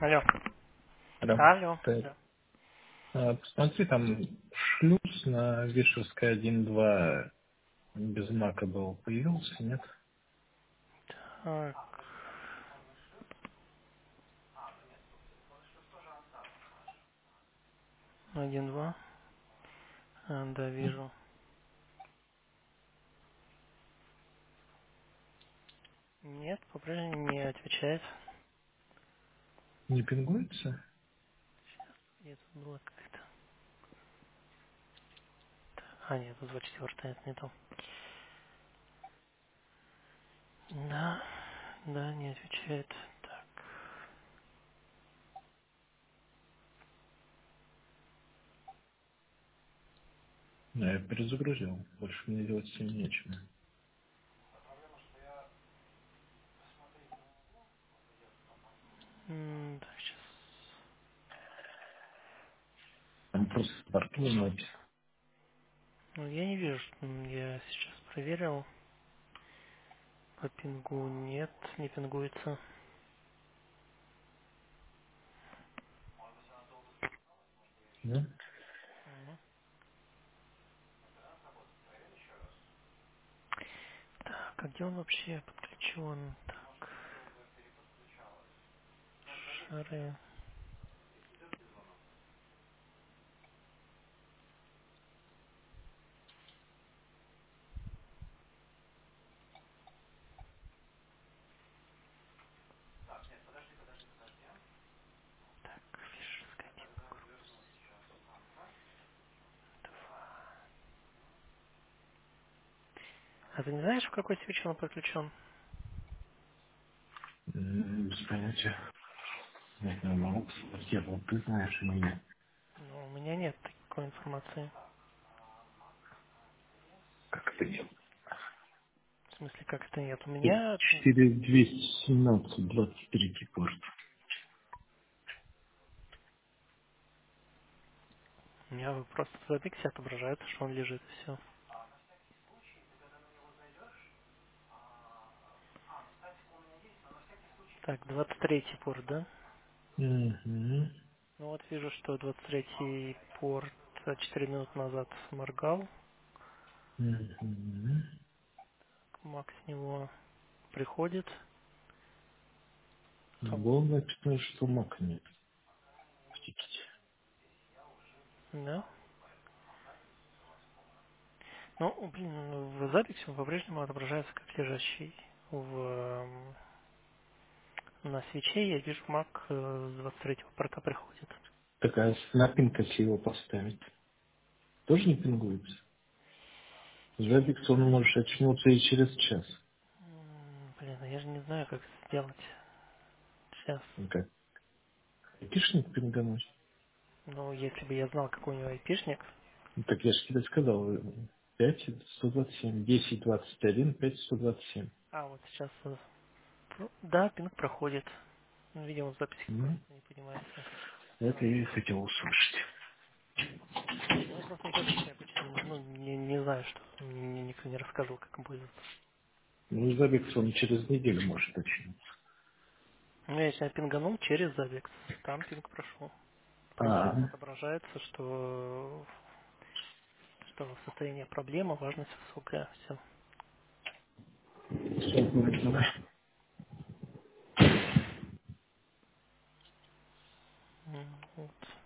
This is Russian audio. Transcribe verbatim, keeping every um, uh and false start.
Алло. Алло. Алло. Ты, Да. а, посмотри, там шлюз на Вишевской один два без мака был. Появился, нет? Так, один, два. А, да, вижу. Нет, по-прежнему не отвечает. Не пингуется? Нет, тут было как-то. А, нет, тут двадцать четыре, это не то. Да, да, не отвечает. Так. Да, я перезагрузил. Больше мне делать с ним нечего. М, Так, сейчас. Там просто порту написано. Ну, я не вижу, что м, я сейчас проверил. По пингу нет, не пингуется. Да? Мгм. Так, а где он вообще подключен? Так, шары. Так, фишерская. А ты не знаешь, в какой свече он подключен? М, Без понятия. Нет, не могу посмотреть. Вот ты знаешь или нет? Ну, у меня нет такой информации. Как это нет? В смысле, как это нет? У меня, четыре двести семнадцать двадцать третий порт. у меня просто в запиксе отображается, что он лежит, и все. Так, двадцать третий порт, да? Угу. Ну вот вижу, что двадцать третий порт э, четыре минуты назад моргал. Угу. Мак с него приходит. Там, Было написано, что мак нет в тикете. да? Ну, блин, ну, в записи он по-прежнему отображается как лежащий. В, эм, на свече я вижу, мак э, с двадцать третьего порта приходит. Такая на пинг, если его поставить, тоже не пингуется. Забикс он может очнуться и через час. М, Блин, а я же не знаю, как это сделать. Сейчас. Ну как? Айпишник пингануть? Ну, если бы я знал, какой у него айпишник. Ну, так я же тебе сказал, пять сто двадцать семь, десять двадцать один, пять сто двадцать семь. А, вот сейчас... э, про- Да, пинг проходит. Ну, видимо, в записи Ну, просто не понимается. это я и хотел услышать. Ну, я просто в записи обычно, ну, не, не знаю, что. Мне никто не рассказывал, как им пользоваться. Ну, Забикс он через неделю может очнуться. Ну, я себя пинганул через Zabbix. Там пинг прошел. А, Просто отображается, что, что состояние проблемы, важность высокая. Все. все, давай. Вот.